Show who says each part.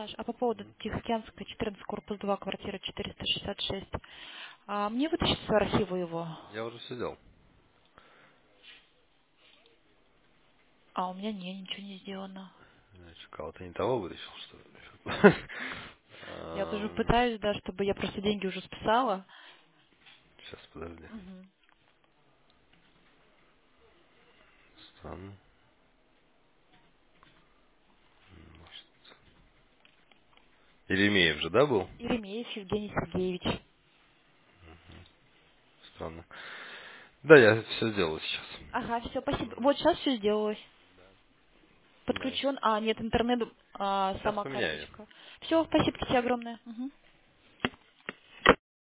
Speaker 1: Саш, а по поводу
Speaker 2: Мгм.
Speaker 1: Тихоокеанская, 14, корпус 2, квартира 466. Мне вытащить с архива его?
Speaker 2: Я уже все сделал.
Speaker 1: У меня ничего не сделано.
Speaker 2: Значит, кого-то не того вытащил, что ли?
Speaker 1: Я тоже пытаюсь, да, чтобы я просто деньги уже списала.
Speaker 2: Сейчас, подожди.
Speaker 1: Мгм.
Speaker 2: Странно. Может, Еремеев же, да, был?
Speaker 1: Еремеев Евгений Сергеевич.
Speaker 2: Странно. Да, я все сделаю сейчас.
Speaker 1: Ага, все, спасибо.
Speaker 2: Мгм.
Speaker 1: Вот сейчас все сделалось.
Speaker 2: Nice.
Speaker 1: Подключен. Нет, интернет,
Speaker 2: Сейчас
Speaker 1: сама
Speaker 2: поменяю.
Speaker 1: карточка. Все, спасибо тебе огромное. Мгм.